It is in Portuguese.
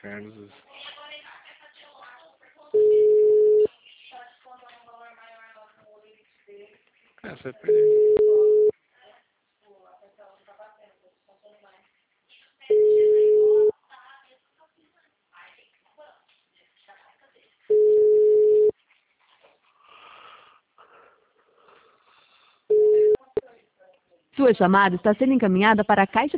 Carlos. Ah, você perdeu. Sua chamada está sendo encaminhada para a caixa